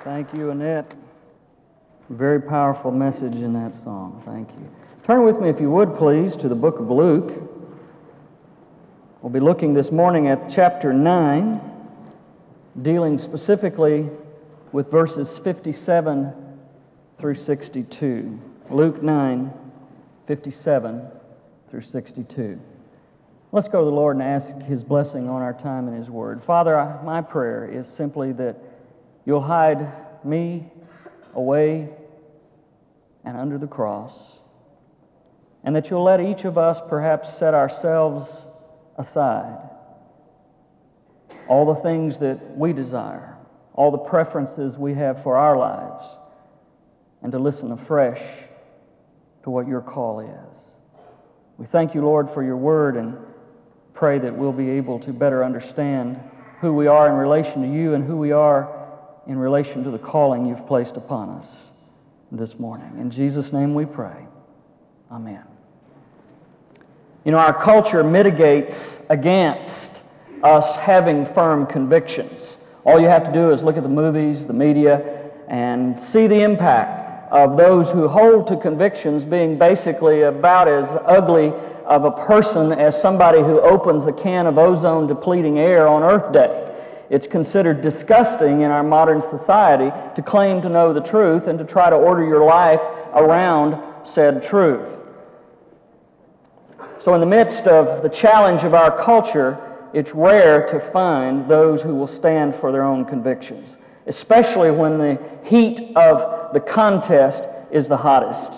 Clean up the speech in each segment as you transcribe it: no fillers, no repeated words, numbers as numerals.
Thank you, Annette. Very powerful message in that song. Thank you. Turn with me, if you would, please, to the book of Luke. We'll be looking this morning at chapter 9, dealing specifically with verses 57 through 62. Luke 9, 57 through 62. Let's go to the Lord and ask His blessing on our time in His Word. Father, my prayer is simply that You'll hide me away and under the cross, and that You'll let each of us perhaps set ourselves aside, all the things that we desire, all the preferences we have for our lives, and to listen afresh to what Your call is. We thank You, Lord, for Your Word, and pray that we'll be able to better understand who we are in relation to You and who we are in relation to the calling You've placed upon us this morning. In Jesus' name we pray. Amen. You know, our culture mitigates against us having firm convictions. All you have to do is look at the movies, the media, and see the impact of those who hold to convictions being basically about as ugly of a person as somebody who opens a can of ozone-depleting air on Earth Day. It's considered disgusting in our modern society to claim to know the truth and to try to order your life around said truth. So in the midst of the challenge of our culture, it's rare to find those who will stand for their own convictions, especially when the heat of the contest is the hottest.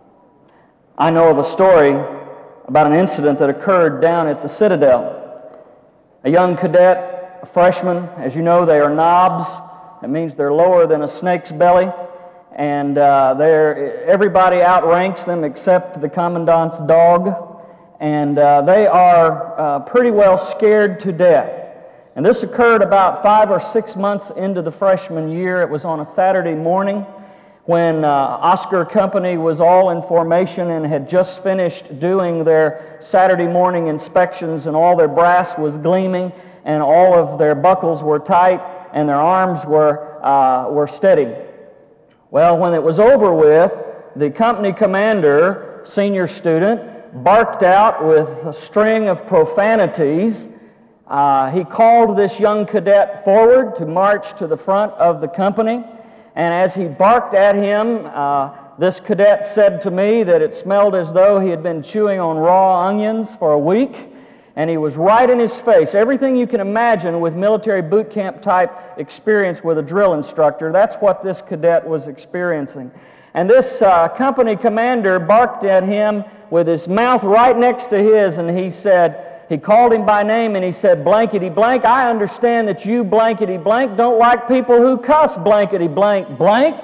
I know of a story about an incident that occurred down at the Citadel. A young cadet, a freshman, as you know, they are knobs. That means they're lower than a snake's belly, and everybody outranks them except the commandant's dog, and they are pretty well scared to death. And this occurred about 5 or 6 months into the freshman year. It was on a Saturday morning when Oscar Company was all in formation and had just finished doing their Saturday morning inspections, and all their brass was gleaming, and all of their buckles were tight, and their arms were steady. Well, when it was over with, the company commander, senior student, barked out with a string of profanities. He called this young cadet forward to march to the front of the company, and as he barked at him, this cadet said to me that it smelled as though he had been chewing on raw onions for a week. And he was right in his face. Everything you can imagine with military boot camp type experience with a drill instructor, that's what this cadet was experiencing. And this company commander barked at him with his mouth right next to his, and he called him by name, and he said, "Blankety blank, I understand that you blankety blank don't like people who cuss blankety blank blank."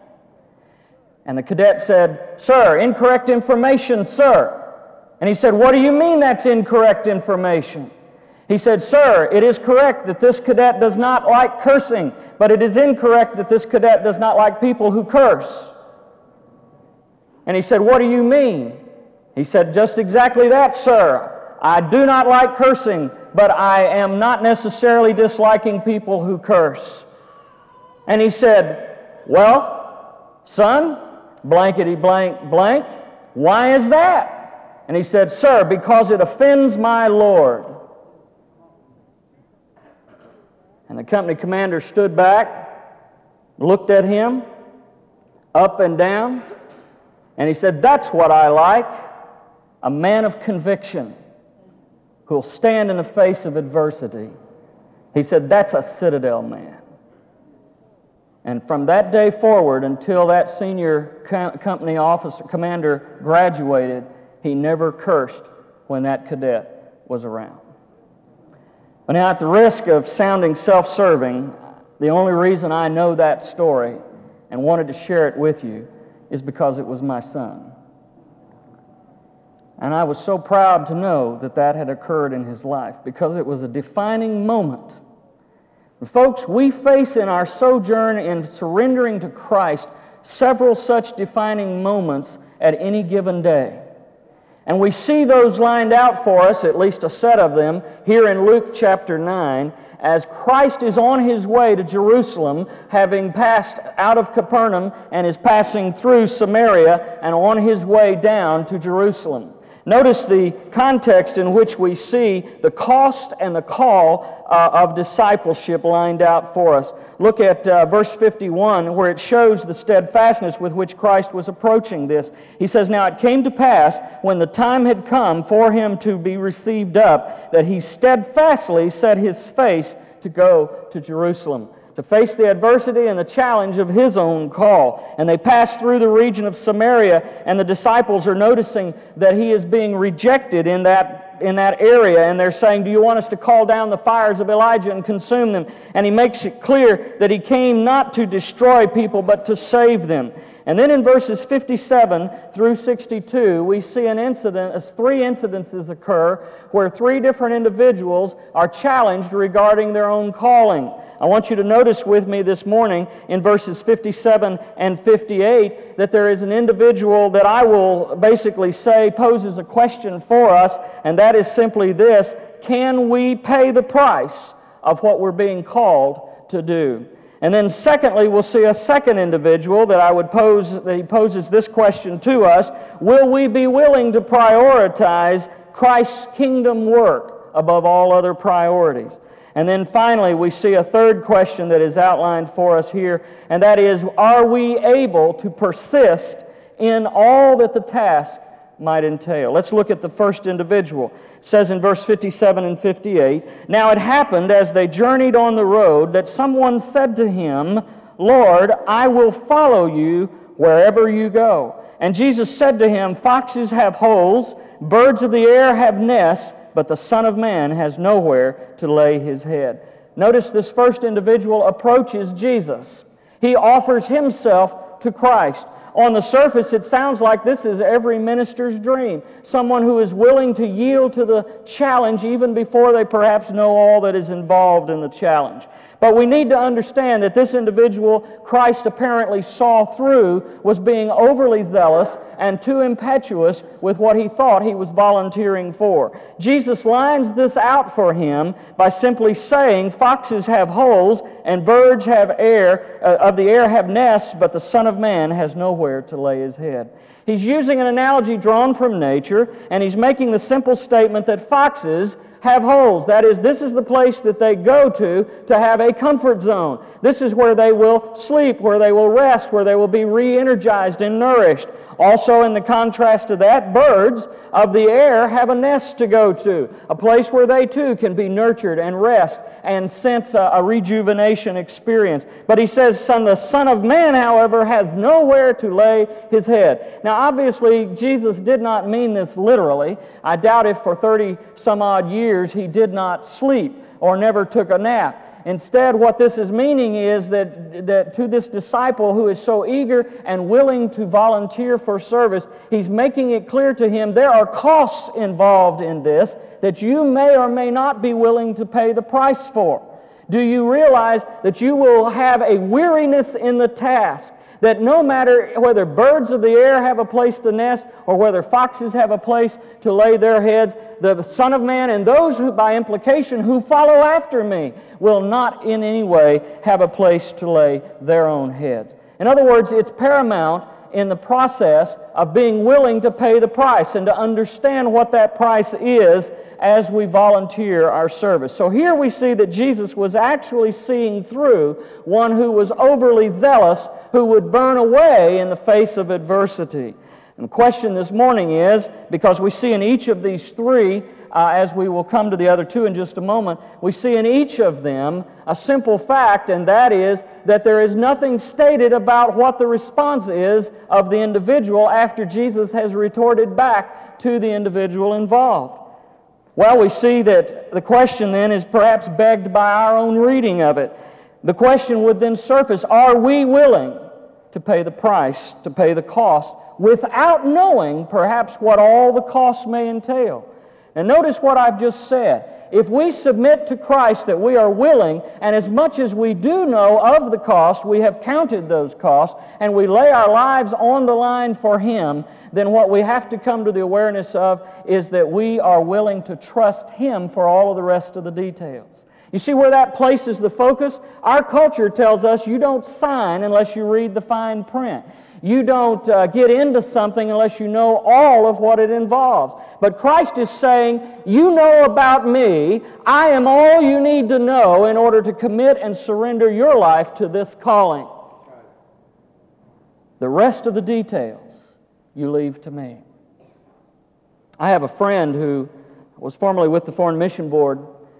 And the cadet said, "Sir, incorrect information, sir." And he said, "What do you mean that's incorrect information?" He said, "Sir, it is correct that this cadet does not like cursing, but it is incorrect that this cadet does not like people who curse." And he said, "What do you mean?" He said, "Just exactly that, sir. I do not like cursing, but I am not necessarily disliking people who curse." And he said, "Well, son, blankety blank blank, why is that?" And he said, "Sir, because it offends my Lord." And the company commander stood back, looked at him, up and down, and he said, "That's what I like, a man of conviction who'll stand in the face of adversity." He said, "That's a Citadel man." And from that day forward until that senior company officer, commander graduated, he never cursed when that cadet was around. But now, at the risk of sounding self-serving, the only reason I know that story and wanted to share it with you is because it was my son. And I was so proud to know that that had occurred in his life, because it was a defining moment. And folks, we face in our sojourn in surrendering to Christ several such defining moments at any given day. And we see those lined out for us, at least a set of them, here in Luke chapter 9, as Christ is on His way to Jerusalem, having passed out of Capernaum and is passing through Samaria and on His way down to Jerusalem. Notice the context in which we see the cost and the call of discipleship lined out for us. Look at verse 51, where it shows the steadfastness with which Christ was approaching this. He says, "Now it came to pass, when the time had come for Him to be received up, that He steadfastly set His face to go to Jerusalem," to face the adversity and the challenge of His own call. And they pass through the region of Samaria, and the disciples are noticing that He is being rejected in that area, and they're saying, "Do you want us to call down the fires of Elijah and consume them?" And He makes it clear that He came not to destroy people, but to save them. And then in verses 57 through 62, we see an incident, as three incidences occur, where three different individuals are challenged regarding their own calling. I want you to notice with me this morning in verses 57 and 58 that there is an individual that I will basically say poses a question for us, and that is simply this: can we pay the price of what we're being called to do? And then secondly, we'll see a second individual that I would pose, that he poses this question to us: will we be willing to prioritize Christ's kingdom work above all other priorities? And then finally, we see a third question that is outlined for us here, and that is, are we able to persist in all that the task might entail? Let's look at the first individual. It says in verse 57 and 58, "Now it happened as they journeyed on the road that someone said to Him, 'Lord, I will follow you wherever you go.' And Jesus said to him, 'Foxes have holes, birds of the air have nests, but the Son of Man has nowhere to lay His head.'" Notice this first individual approaches Jesus. He offers himself to Christ. On the surface, it sounds like this is every minister's dream. Someone who is willing to yield to the challenge even before they perhaps know all that is involved in the challenge. But we need to understand that this individual Christ apparently saw through was being overly zealous and too impetuous with what he thought he was volunteering for. Jesus lines this out for him by simply saying, "Foxes have holes and birds of the air have nests, but the Son of Man has nowhere to lay His head." He's using an analogy drawn from nature, and he's making the simple statement that foxes have holes. That is, this is the place that they go to have a comfort zone. This is where they will sleep, where they will rest, where they will be re-energized and nourished. Also, in the contrast to that, birds of the air have a nest to go to, a place where they too can be nurtured and rest and sense a rejuvenation experience. But he says, the Son of Man, however, has nowhere to lay His head. Now, obviously, Jesus did not mean this literally. I doubt if for 30 some odd years He did not sleep or never took a nap. Instead, what this is meaning is that to this disciple who is so eager and willing to volunteer for service, He's making it clear to him there are costs involved in this that you may or may not be willing to pay the price for. Do you realize that you will have a weariness in the task? That no matter whether birds of the air have a place to nest or whether foxes have a place to lay their heads, the Son of Man and those who, by implication, who follow after me will not in any way have a place to lay their own heads. In other words, it's paramount in the process of being willing to pay the price and to understand what that price is as we volunteer our service. So here we see that Jesus was actually seeing through one who was overly zealous, who would burn away in the face of adversity. And the question this morning is, because we see in each of these three, as we will come to the other two in just a moment, we see in each of them a simple fact, and that is that there is nothing stated about what the response is of the individual after Jesus has retorted back to the individual involved. Well, we see that the question then is perhaps begged by our own reading of it. The question would then surface, are we willing to pay the price, to pay the cost, without knowing perhaps what all the costs may entail? And notice what I've just said. If we submit to Christ that we are willing, and as much as we do know of the cost, we have counted those costs, and we lay our lives on the line for Him, then what we have to come to the awareness of is that we are willing to trust Him for all of the rest of the details. You see where that places the focus? Our culture tells us you don't sign unless you read the fine print. You don't get into something unless you know all of what it involves. But Christ is saying, you know about me. I am all you need to know in order to commit and surrender your life to this calling. The rest of the details you leave to me. I have a friend who was formerly with the Foreign Mission Board,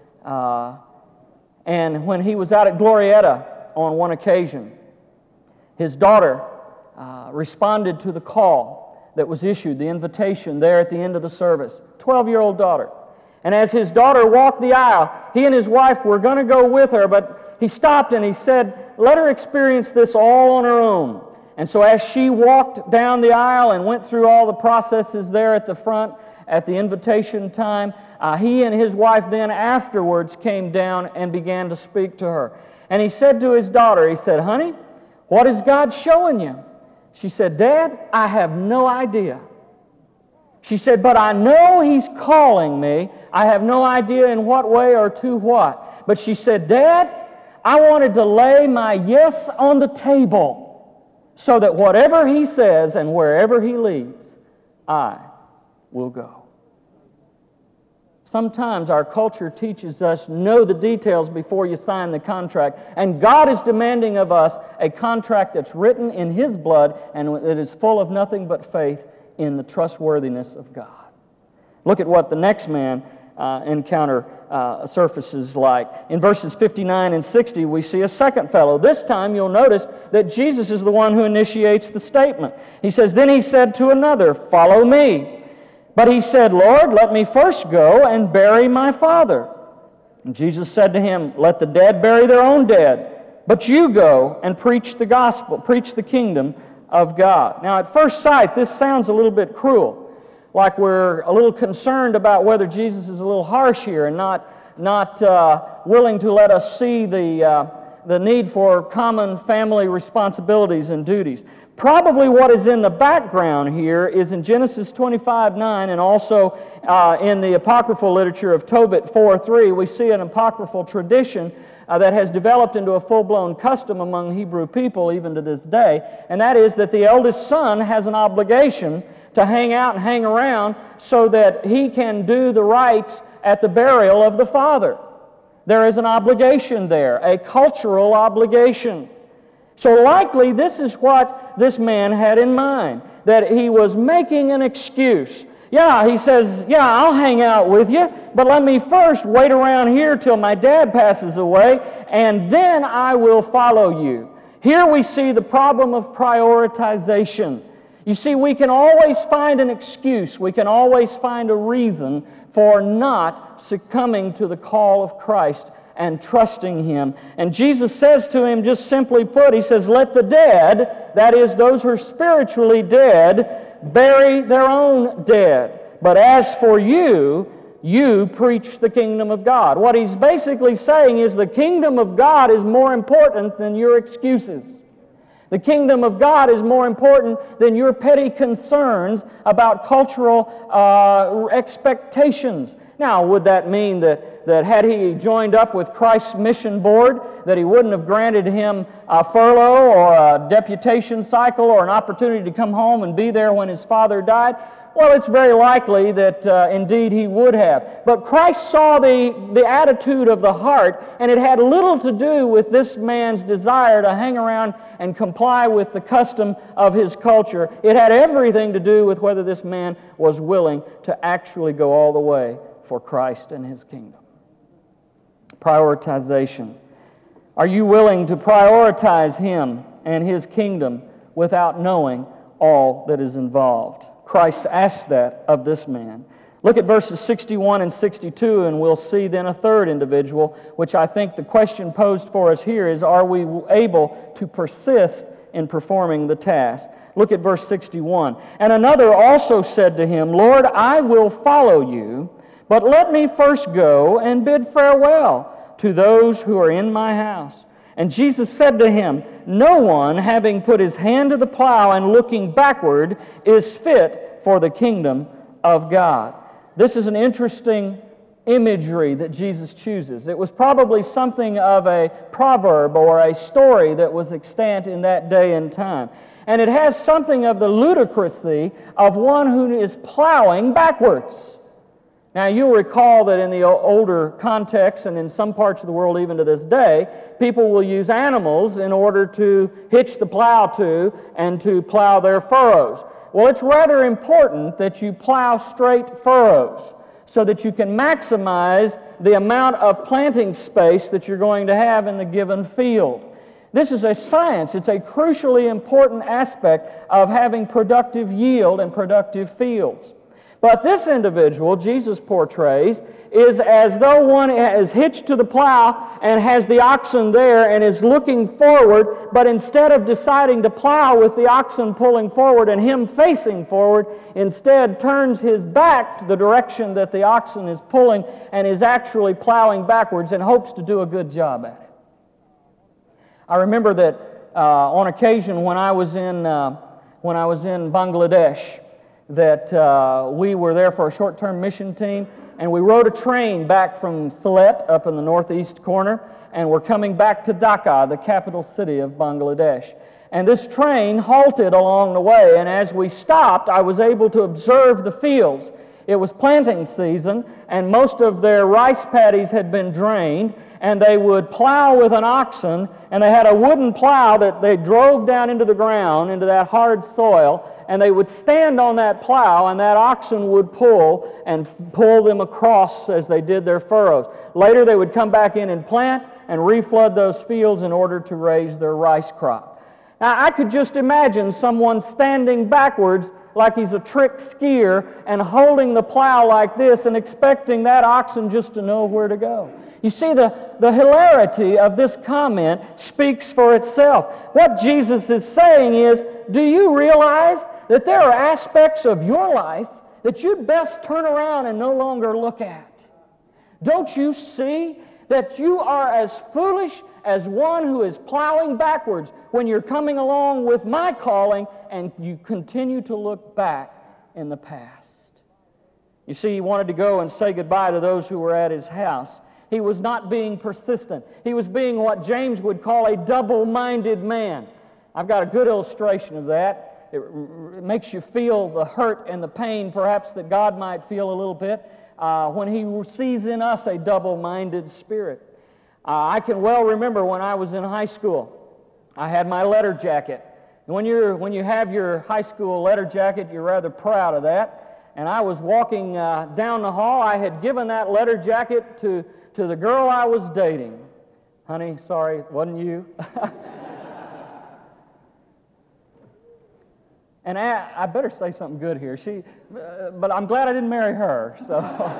and when he was out at Glorieta on one occasion, his daughter responded to the call that was issued, the invitation there at the end of the service. 12-year-old daughter. And as his daughter walked the aisle, he and his wife were going to go with her, but he stopped and he said, let her experience this all on her own. And so as she walked down the aisle and went through all the processes there at the front at the invitation time, he and his wife then afterwards came down and began to speak to her. And he said to his daughter, he said, honey, what is God showing you? She said, Dad, I have no idea. She said, but I know He's calling me. I have no idea in what way or to what. But she said, Dad, I wanted to lay my yes on the table so that whatever He says and wherever He leads, I will go. Sometimes our culture teaches us, know the details before you sign the contract. And God is demanding of us a contract that's written in His blood and it is full of nothing but faith in the trustworthiness of God. Look at what the next man encounter surfaces like. In verses 59 and 60, we see a second fellow. This time you'll notice that Jesus is the one who initiates the statement. He says, then He said to another, follow me. But he said, Lord, let me first go and bury my father. And Jesus said to him, let the dead bury their own dead, but you go and preach the gospel, preach the kingdom of God. Now, at first sight, this sounds a little bit cruel, like we're a little concerned about whether Jesus is a little harsh here and not willing to let us see the need for common family responsibilities and duties. Probably what is in the background here is in Genesis 25:9 and also in the apocryphal literature of Tobit 4:3, we see an apocryphal tradition that has developed into a full-blown custom among Hebrew people even to this day, and that is that the eldest son has an obligation to hang out and hang around so that he can do the rites at the burial of the father. There is an obligation there, a cultural obligation. So likely this is what this man had in mind, that he was making an excuse. Yeah, he says, yeah, I'll hang out with you, but let me first wait around here till my dad passes away, and then I will follow you. Here we see the problem of prioritization. You see, we can always find an excuse. We can always find a reason for not succumbing to the call of Christ and trusting Him. And Jesus says to him, just simply put, He says, let the dead, that is, those who are spiritually dead, bury their own dead. But as for you, you preach the kingdom of God. What He's basically saying is the kingdom of God is more important than your excuses. The kingdom of God is more important than your petty concerns about cultural expectations. Now, would that mean that had he joined up with Christ's mission board, that He wouldn't have granted him a furlough or a deputation cycle or an opportunity to come home and be there when his father died? Well, it's very likely that indeed he would have. But Christ saw the attitude of the heart, and it had little to do with this man's desire to hang around and comply with the custom of his culture. It had everything to do with whether this man was willing to actually go all the way for Christ and His kingdom. Prioritization. Are you willing to prioritize Him and His kingdom without knowing all that is involved? Christ asked that of this man. Look at verses 61 and 62, and we'll see then a third individual, which I think the question posed for us here is, are we able to persist in performing the task? Look at verse 61. And another also said to him, Lord, I will follow you, But let me first go and bid farewell to those who are in my house." And Jesus said to him, "No one, having put his hand to the plow and looking backward, is fit for the kingdom of God." This is an interesting imagery that Jesus chooses. It was probably something of a proverb or a story that was extant in that day and time. And it has something of the ludicrousy of one who is plowing backwards. Now, you'll recall that in the older context, and in some parts of the world even to this day, people will use animals in order to hitch the plow to and to plow their furrows. Well, it's rather important that you plow straight furrows so that you can maximize the amount of planting space that you're going to have in the given field. This is a science. It's a crucially important aspect of having productive yield and productive fields. But this individual, Jesus portrays, is as though one is hitched to the plow and has the oxen there and is looking forward, but instead of deciding to plow with the oxen pulling forward and him facing forward, instead turns his back to the direction that the oxen is pulling and is actually plowing backwards and hopes to do a good job at it. I remember that on occasion when I was in Bangladesh, that we were there for a short-term mission team, and we rode a train back from Sylhet up in the northeast corner, and we're coming back to Dhaka, the capital city of Bangladesh. And this train halted along the way, and as we stopped, I was able to observe the fields. It was planting season, and most of their rice paddies had been drained, and they would plow with an oxen, and they had a wooden plow that they drove down into the ground, into that hard soil, and they would stand on that plow, and that oxen would pull them across as they did their furrows. Later, they would come back in and plant and reflood those fields in order to raise their rice crop. Now, I could just imagine someone standing backwards like he's a trick skier and holding the plow like this and expecting that oxen just to know where to go. You see, the hilarity of this comment speaks for itself. What Jesus is saying is, do you realize that there are aspects of your life that you'd best turn around and no longer look at? Don't you see that you are as foolish as one who is plowing backwards when you're coming along with my calling and you continue to look back in the past? You see, he wanted to go and say goodbye to those who were at his house. He was not being persistent. He was being what James would call a double-minded man. I've got a good illustration of that. It makes you feel the hurt and the pain, perhaps, that God might feel a little bit when He sees in us a double-minded spirit. I can well remember when I was in high school, I had my letter jacket. And when you have your high school letter jacket, you're rather proud of that. And I was walking down the hall. I had given that letter jacket to the girl I was dating. Honey, sorry, it wasn't you. And I better say something good here. But I'm glad I didn't marry her. So,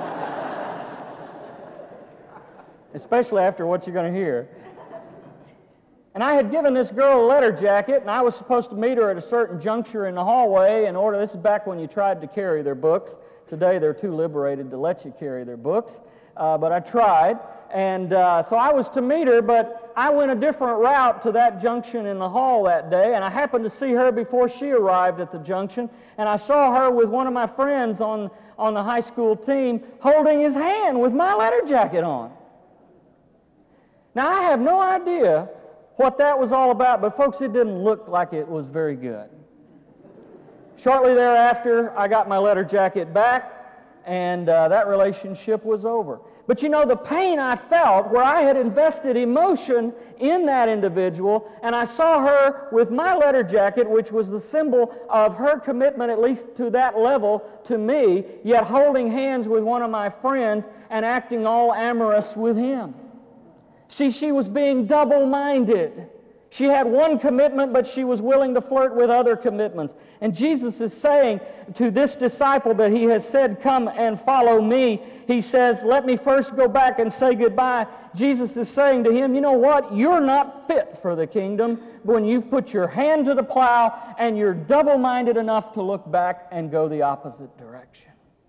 especially after what you're going to hear. And I had given this girl a letter jacket, and I was supposed to meet her at a certain juncture in the hallway in order. This is back when you tried to carry their books. Today they're too liberated to let you carry their books. But I tried, and so I was to meet her, but I went a different route to that junction in the hall that day, and I happened to see her before she arrived at the junction, and I saw her with one of my friends on the high school team holding his hand with my letter jacket on. Now, I have no idea what that was all about, but folks, it didn't look like it was very good. Shortly thereafter, I got my letter jacket back, and that relationship was over. But you know, the pain I felt where I had invested emotion in that individual, and I saw her with my letter jacket, which was the symbol of her commitment, at least to that level, to me, yet holding hands with one of my friends and acting all amorous with him. See, she was being double-minded. She had one commitment, but she was willing to flirt with other commitments. And Jesus is saying to this disciple that He has said, "Come and follow me," He says, "Let me first go back and say goodbye." Jesus is saying to him, you know what? You're not fit for the kingdom when you've put your hand to the plow and you're double-minded enough to look back and go the opposite direction.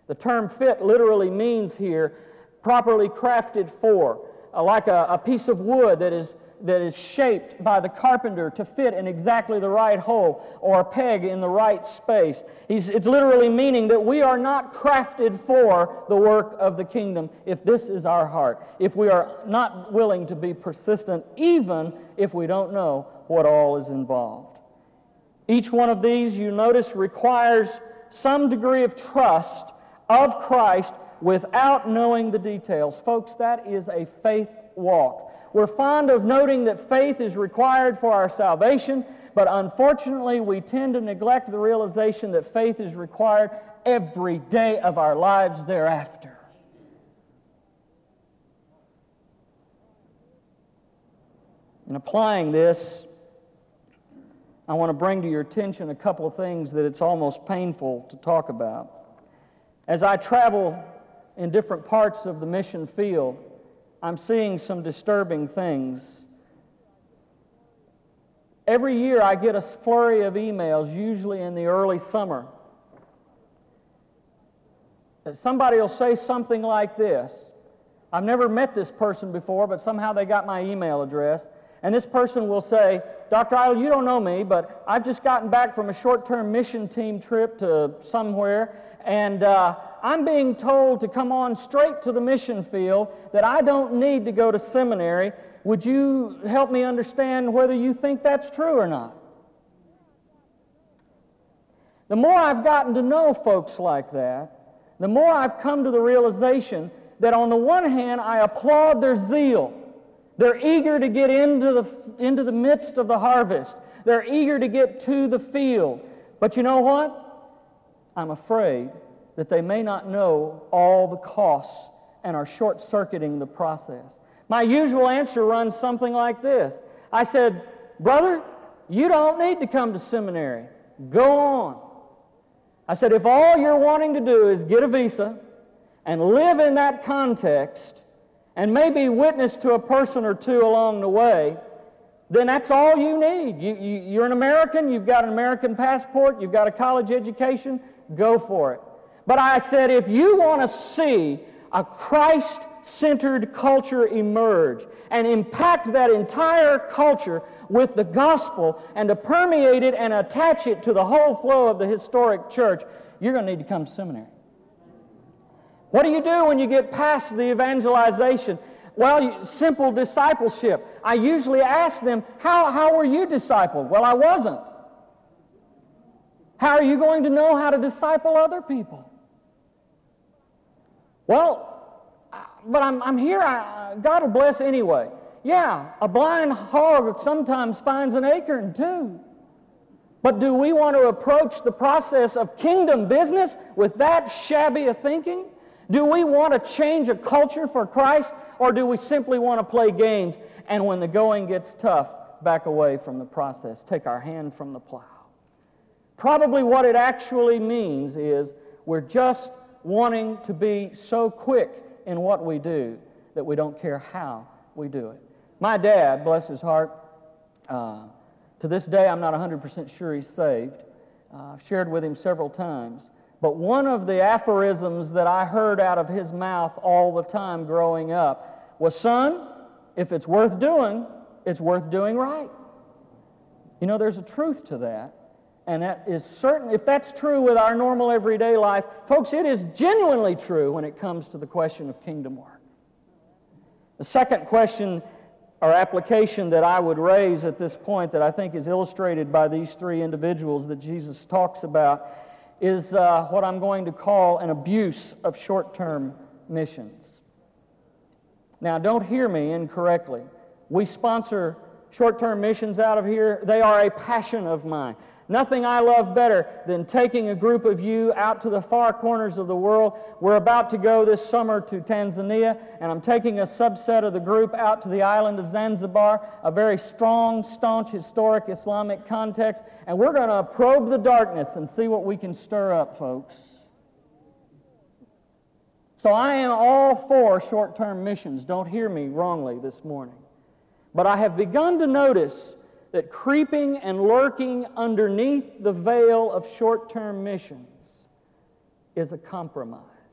The term fit literally means here properly crafted for, like a piece of wood that is shaped by the carpenter to fit in exactly the right hole, or a peg in the right space. It's literally meaning that we are not crafted for the work of the kingdom if this is our heart, if we are not willing to be persistent, even if we don't know what all is involved. Each one of these, you notice, requires some degree of trust of Christ without knowing the details. Folks, that is a faith walk. We're fond of noting that faith is required for our salvation, but unfortunately we tend to neglect the realization that faith is required every day of our lives thereafter. In applying this, I want to bring to your attention a couple of things that it's almost painful to talk about. As I travel in different parts of the mission field, I'm seeing some disturbing things. Every year I get a flurry of emails, usually in the early summer. Somebody will say something like this. I've never met this person before, but somehow they got my email address. And this person will say, Dr. Idle, you don't know me, but I've just gotten back from a short-term mission team trip to somewhere, and I'm being told to come on straight to the mission field, that I don't need to go to seminary. Would you help me understand whether you think that's true or not? The more I've gotten to know folks like that, the more I've come to the realization that on the one hand, I applaud their zeal. They're eager to get into the midst of the harvest. They're eager to get to the field. But you know what? I'm afraid that they may not know all the costs and are short-circuiting the process. My usual answer runs something like this. I said, brother, you don't need to come to seminary. Go on. I said, if all you're wanting to do is get a visa and live in that context, and maybe witness to a person or two along the way, then that's all you need. You're an American, you've got an American passport, you've got a college education, go for it. But I said, if you want to see a Christ-centered culture emerge and impact that entire culture with the gospel and to permeate it and attach it to the whole flow of the historic church, you're going to need to come to seminary. What do you do when you get past the evangelization? Well, simple discipleship. I usually ask them, how were you discipled? Well, I wasn't. How are you going to know how to disciple other people? Well, but I'm here. God will bless anyway. Yeah, a blind hog sometimes finds an acorn too. But do we want to approach the process of kingdom business with that shabby a thinking? Do we want to change a culture for Christ, or do we simply want to play games and when the going gets tough, back away from the process, take our hand from the plow? Probably what it actually means is we're just wanting to be so quick in what we do that we don't care how we do it. My dad, bless his heart, to this day I'm not 100% sure he's saved. I've shared with him several times. But one of the aphorisms that I heard out of his mouth all the time growing up was, son, if it's worth doing, it's worth doing right. You know, there's a truth to that. And that is certain. If that's true with our normal everyday life, folks, it is genuinely true when it comes to the question of kingdom work. The second question or application that I would raise at this point that I think is illustrated by these three individuals that Jesus talks about is what I'm going to call an abuse of short-term missions. Now, don't hear me incorrectly. We sponsor short-term missions out of here. They are a passion of mine. Nothing I love better than taking a group of you out to the far corners of the world. We're about to go this summer to Tanzania, and I'm taking a subset of the group out to the island of Zanzibar, a very strong, staunch, historic Islamic context, and we're going to probe the darkness and see what we can stir up, folks. So I am all for short-term missions. Don't hear me wrongly this morning. But I have begun to notice that creeping and lurking underneath the veil of short-term missions is a compromise.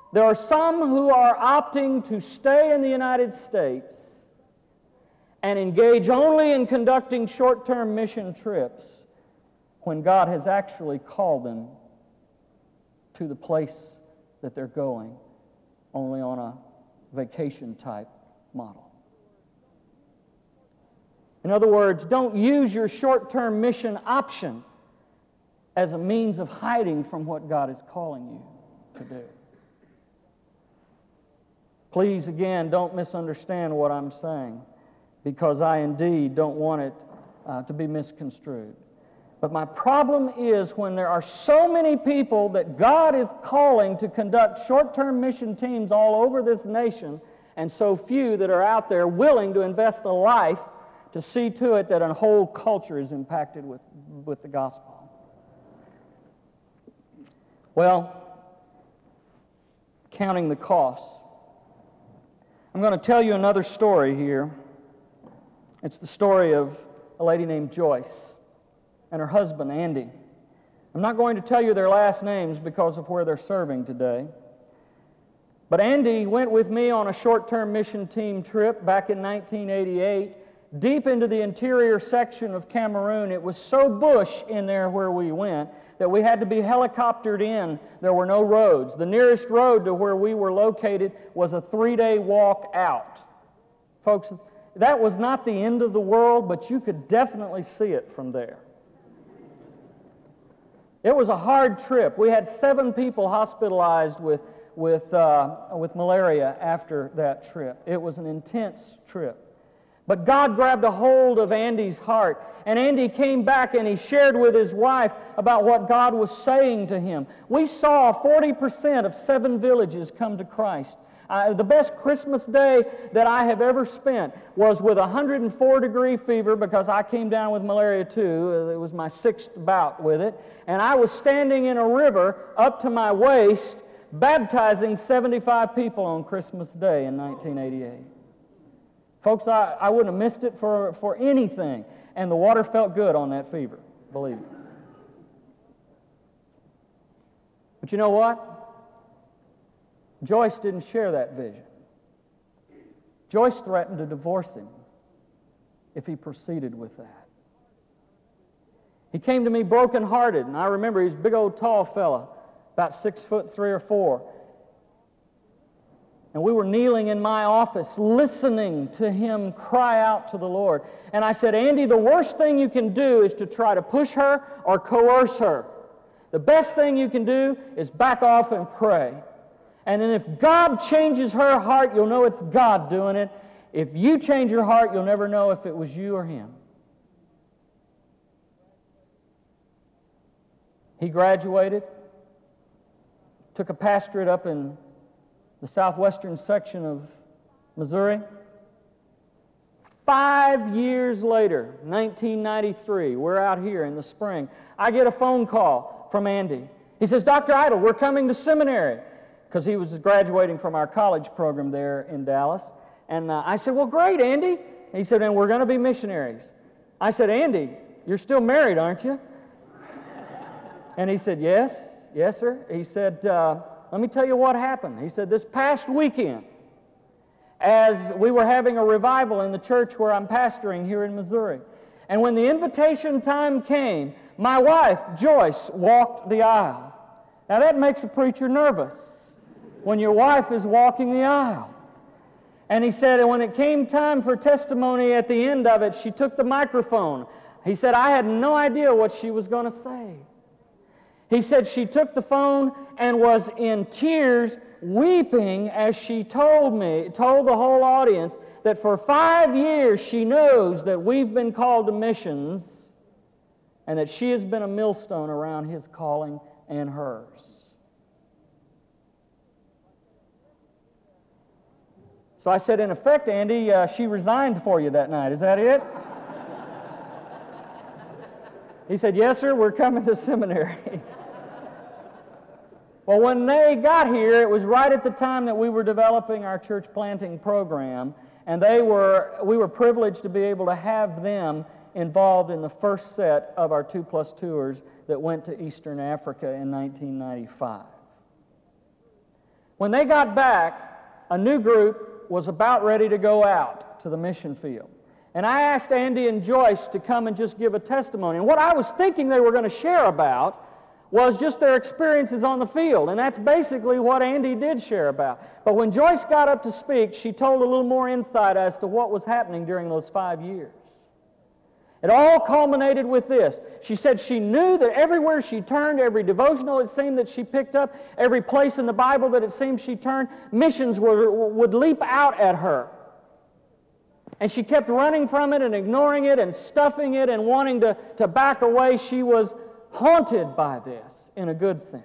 There are some who are opting to stay in the United States and engage only in conducting short-term mission trips when God has actually called them to the place that they're going only on a vacation-type model. In other words, don't use your short-term mission option as a means of hiding from what God is calling you to do. Please, again, don't misunderstand what I'm saying, because I indeed don't want it to be misconstrued. But my problem is when there are so many people that God is calling to conduct short-term mission teams all over this nation, and so few that are out there willing to invest a life to see to it that a whole culture is impacted with the gospel. Well, counting the costs. I'm going to tell you another story here. It's the story of a lady named Joyce and her husband, Andy. I'm not going to tell you their last names because of where they're serving today. But Andy went with me on a short-term mission team trip back in 1988, deep into the interior section of Cameroon. It was so bush in there where we went that we had to be helicoptered in. There were no roads. The nearest road to where we were located was a 3-day walk out. Folks, that was not the end of the world, but you could definitely see it from there. It was a hard trip. We had 7 people hospitalized with malaria after that trip. It was an intense trip. But God grabbed a hold of Andy's heart, and Andy came back and he shared with his wife about what God was saying to him. We saw 40% of 7 villages come to Christ. The best Christmas day that I have ever spent was with 104-degree fever, because I came down with malaria too. It was my 6th bout with it. And I was standing in a river up to my waist, baptizing 75 people on Christmas Day in 1988. Folks, I wouldn't have missed it for anything. And the water felt good on that fever, believe me. But you know what? Joyce didn't share that vision. Joyce threatened to divorce him if he proceeded with that. He came to me brokenhearted, and I remember he was a big old tall fella, about 6'3" or 4. And we were kneeling in my office listening to him cry out to the Lord. And I said, Andy, the worst thing you can do is to try to push her or coerce her. The best thing you can do is back off and pray. And then if God changes her heart, you'll know it's God doing it. If you change your heart, you'll never know if it was you or him. He graduated, took a pastorate up in the southwestern section of Missouri. 5 years later, 1993, we're out here in the spring, I get a phone call from Andy. He says, Dr. Idle, we're coming to seminary, because he was graduating from our college program there in Dallas. And I said, well, great, Andy. He said, and we're going to be missionaries. I said, Andy, you're still married, aren't you? And he said, yes, sir. He said, let me tell you what happened. He said, this past weekend, as we were having a revival in the church where I'm pastoring here in Missouri, and when the invitation time came, my wife, Joyce, walked the aisle. Now that makes a preacher nervous when your wife is walking the aisle. And he said, and when it came time for testimony at the end of it, she took the microphone. He said, I had no idea what she was going to say. He said she took the phone and was in tears, weeping as she told the whole audience that for 5 years she knows that we've been called to missions and that she has been a millstone around his calling and hers. So I said, in effect, Andy, she resigned for you that night. Is that it? He said, yes, sir, we're coming to seminary. Well, when they got here, it was right at the time that we were developing our church planting program, and we were privileged to be able to have them involved in the first set of our 2+ tours that went to Eastern Africa in 1995. When they got back, a new group was about ready to go out to the mission field. And I asked Andy and Joyce to come and just give a testimony. And what I was thinking they were going to share about was just their experiences on the field. And that's basically what Andy did share about. But when Joyce got up to speak, she told a little more insight as to what was happening during those 5 years. It all culminated with this. She said she knew that everywhere she turned, every devotional it seemed that she picked up, every place in the Bible that it seemed she turned, missions would leap out at her. And she kept running from it and ignoring it and stuffing it and wanting to back away. She was haunted by this in a good sense.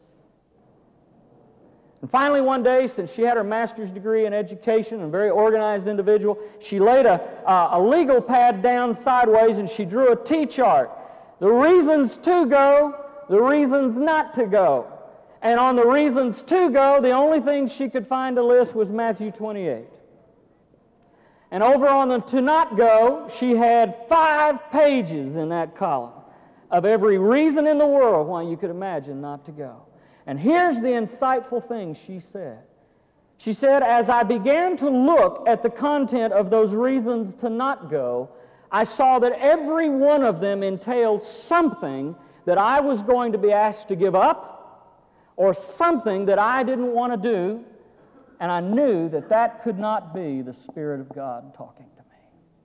And finally one day, since she had her master's degree in education and a very organized individual, she laid a legal pad down sideways and she drew a T-chart. The reasons to go, the reasons not to go. And on the reasons to go, the only thing she could find to list was Matthew 28. And over on the to not go, she had 5 pages in that column of every reason in the world why you could imagine not to go. And here's the insightful thing she said. She said, as I began to look at the content of those reasons to not go, I saw that every one of them entailed something that I was going to be asked to give up or something that I didn't want to do, and I knew that that could not be the Spirit of God talking to me.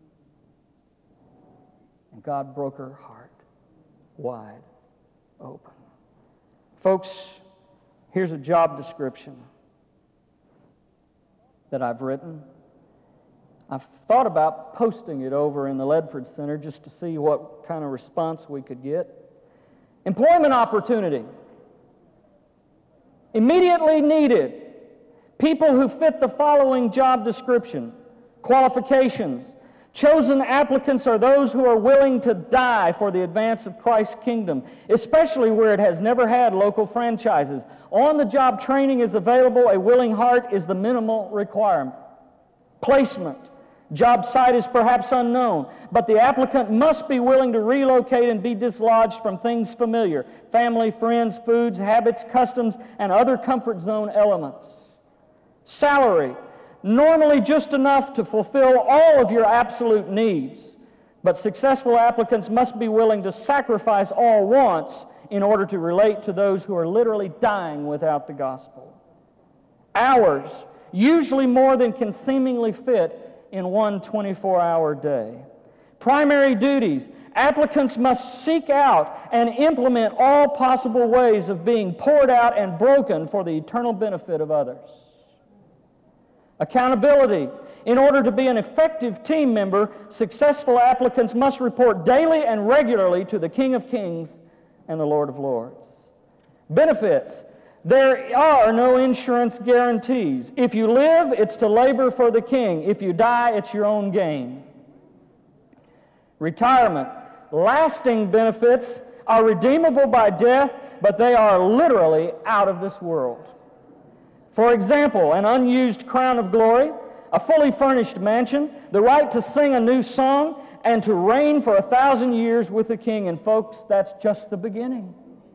And God broke her heart wide open. Folks, here's a job description that I've written. I've thought about posting it over in the Ledford Center just to see what kind of response we could get. Employment opportunity. Immediately needed. People who fit the following job description. Qualifications. Chosen applicants are those who are willing to die for the advance of Christ's kingdom, especially where it has never had local franchises. On-the-job training is available. A willing heart is the minimal requirement. Placement. Job site is perhaps unknown, but the applicant must be willing to relocate and be dislodged from things familiar: family, friends, foods, habits, customs, and other comfort zone elements. Salary. Normally just enough to fulfill all of your absolute needs, but successful applicants must be willing to sacrifice all wants in order to relate to those who are literally dying without the gospel. Hours, usually more than can seemingly fit in one 24-hour day. Primary duties, applicants must seek out and implement all possible ways of being poured out and broken for the eternal benefit of others. Accountability. In order to be an effective team member, successful applicants must report daily and regularly to the King of Kings and the Lord of Lords. Benefits. There are no insurance guarantees. If you live, it's to labor for the King. If you die, it's your own gain. Retirement. Lasting benefits are redeemable by death, but they are literally out of this world. For example, an unused crown of glory, a fully furnished mansion, the right to sing a new song, and to reign for 1,000 years with the King. And folks, that's just the beginning.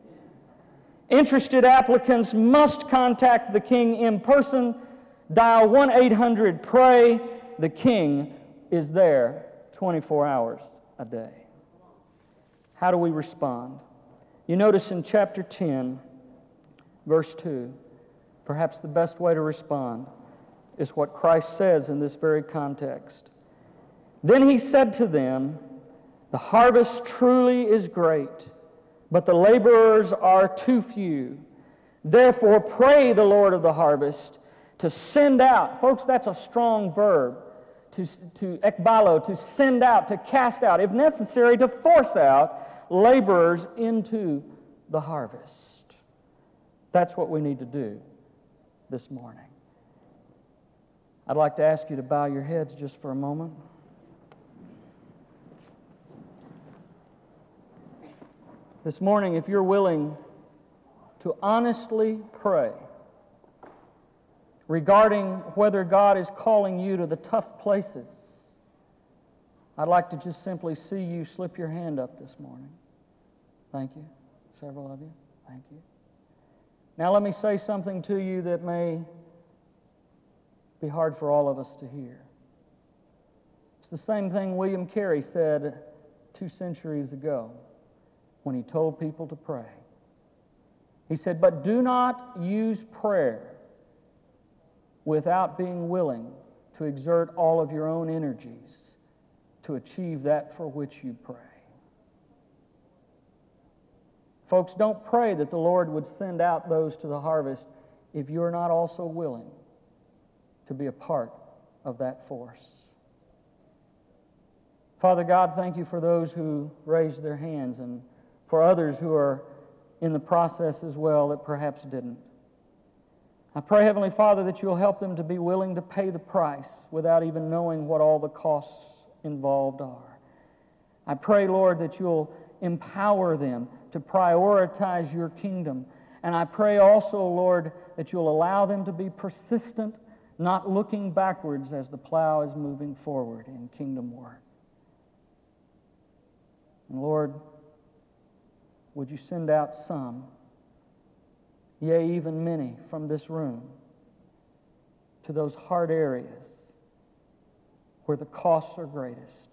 Interested applicants must contact the King in person. Dial 1-800-PRAY. The King is there 24 hours a day. How do we respond? You notice in chapter 10, verse 2, perhaps the best way to respond is what Christ says in this very context. Then he said to them, the harvest truly is great, but the laborers are too few. Therefore pray the Lord of the harvest to send out. Folks, that's a strong verb. To ekbalo, to send out, to cast out, if necessary, to force out laborers into the harvest. That's what we need to do this morning. I'd like to ask you to bow your heads just for a moment. This morning, if you're willing to honestly pray regarding whether God is calling you to the tough places, I'd like to just simply see you slip your hand up this morning. Thank you. Several of you. Thank you. Now let me say something to you that may be hard for all of us to hear. It's the same thing William Carey said 2 centuries ago when he told people to pray. He said, "But do not use prayer without being willing to exert all of your own energies to achieve that for which you pray." Folks, don't pray that the Lord would send out those to the harvest if you're not also willing to be a part of that force. Father God, thank you for those who raised their hands and for others who are in the process as well that perhaps didn't. I pray, Heavenly Father, that you'll help them to be willing to pay the price without even knowing what all the costs involved are. I pray, Lord, that you'll empower them to prioritize your kingdom. And I pray also, Lord, that you'll allow them to be persistent, not looking backwards as the plow is moving forward in kingdom work. And Lord, would you send out some, yea, even many from this room, to those hard areas where the costs are greatest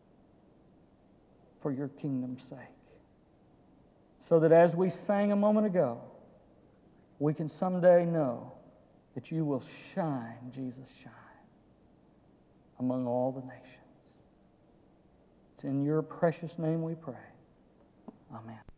for your kingdom's sake. So that as we sang a moment ago, we can someday know that you will shine, Jesus, shine among all the nations. It's in your precious name we pray. Amen.